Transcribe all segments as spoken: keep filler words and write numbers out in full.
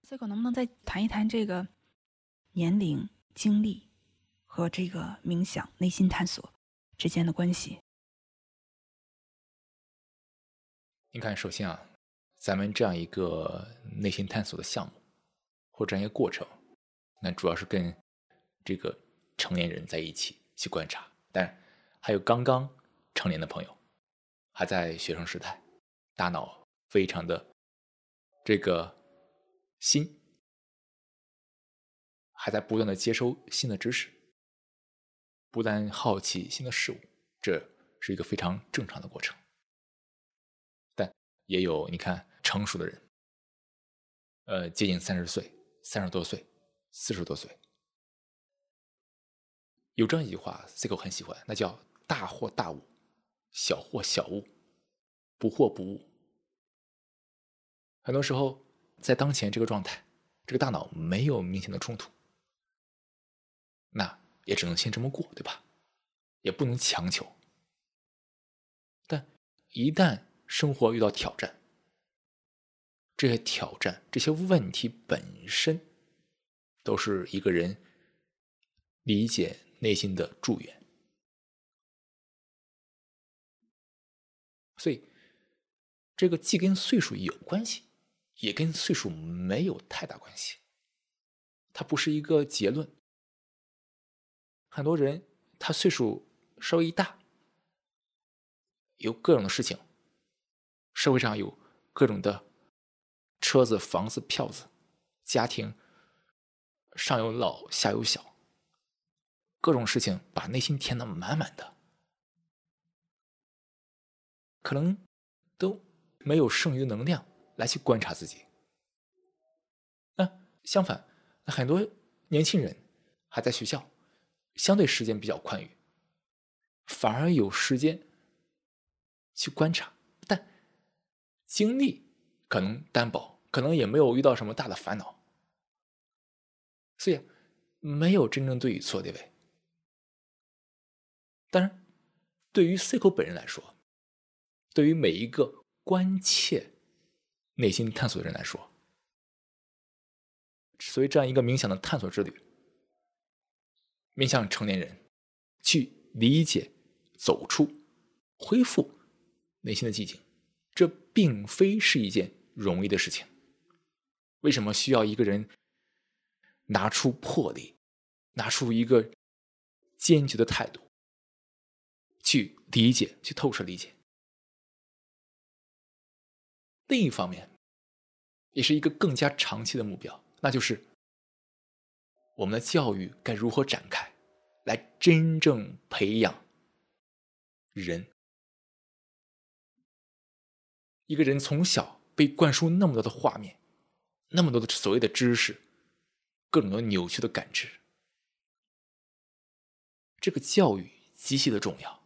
C 口能不能再谈一谈这个年龄、经历和这个冥想、内心探索之间的关系？ 你看，首先啊，咱们这样一个内心探索的项目或这样一个过程，那主要是跟这个成年人在一起去观察，但还有刚刚成年的朋友，还在学生时代，大脑非常的这个新，还在不断的接收新的知识，不断好奇新的事物，这是一个非常正常的过程。但也有你看成熟的人，呃，接近三十岁、三十多岁、四十多岁，有这样一句话 ，C 狗很喜欢，那叫大惑大悟，小惑小悟，不惑不悟。很多时候，在当前这个状态，这个大脑没有明显的冲突，那也只能先这么过，对吧？也不能强求。但一旦生活遇到挑战，这些挑战、这些问题本身，都是一个人理解内心的助缘。所以，这个既跟岁数有关系，也跟岁数没有太大关系。它不是一个结论。很多人他岁数稍微一大，有各种的事情，社会上有各种的车子、房子、票子，家庭上有老下有小，各种事情把内心填得满满的，可能都没有剩余的能量来去观察自己。那相反，很多年轻人还在学校，相对时间比较宽裕，反而有时间去观察，但精力可能单薄，可能也没有遇到什么大的烦恼，所以没有真正对与错，对不对？当然，对于 C 口本人来说，对于每一个关切内心探索的人来说，所以这样一个冥想的探索之旅，面向成年人去理解、走出、恢复内心的寂静，这并非是一件容易的事情。为什么需要一个人拿出魄力，拿出一个坚决的态度，去理解、去透彻理解？另一方面，也是一个更加长期的目标，那就是我们的教育该如何展开，来真正培养人。一个人从小被灌输那么多的画面，那么多的所谓的知识，各种的扭曲的感知，这个教育极其的重要。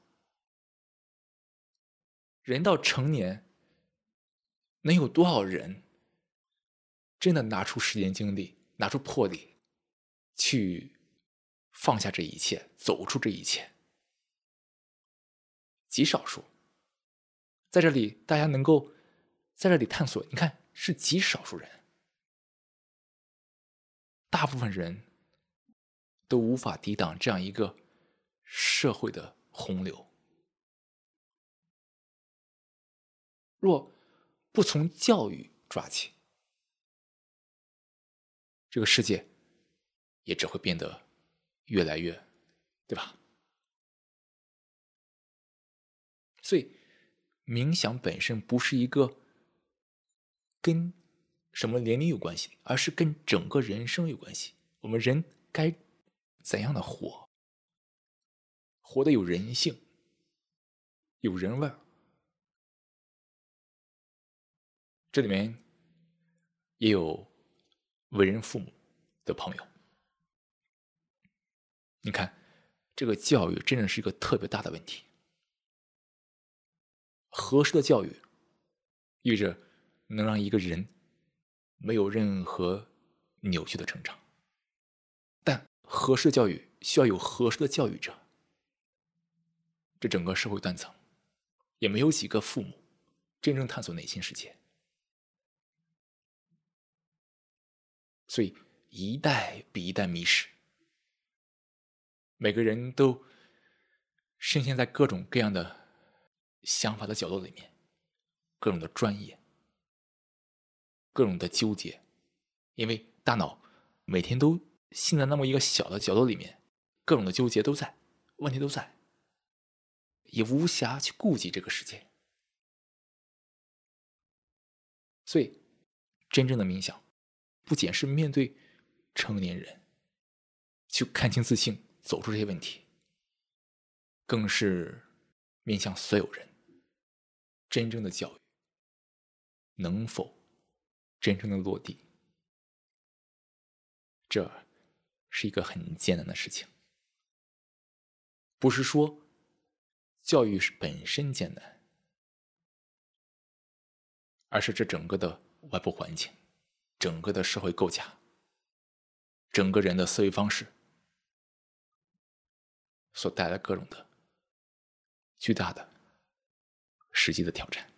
人到成年，能有多少人真的拿出时间精力，拿出魄力，去放下这一切，走出这一切？极少数。在这里，大家能够在这里探索，你看是极少数人，大部分人都无法抵挡这样一个社会的洪流。若不从教育抓起，这个世界也只会变得越来越，对吧？所以，冥想本身不是一个跟什么年龄有关系，而是跟整个人生有关系。我们人该怎样的活，活得有人性，有人味儿。这里面也有为人父母的朋友，你看，这个教育真的是一个特别大的问题。合适的教育意味着能让一个人没有任何扭曲的成长，但合适的教育需要有合适的教育者。这整个社会断层也没有几个父母真正探索内心世界。 所以一代比一代迷失，每个人都深陷在各种各样的想法的角落里面，各种的专业，各种的纠结，因为大脑每天都陷在那么一个小的角落里面，各种的纠结都在，问题都在，也无暇去顾及这个世界。所以真正的冥想不仅是面对成年人去看清自性，走出这些问题，更是面向所有人真正的教育能否真正的落地，这是一个很艰难的事情。不是说教育本身艰难，而是这整个的外部环境，整个的社会构架，整个人的思维方式所带来各种的巨大的实际的挑战。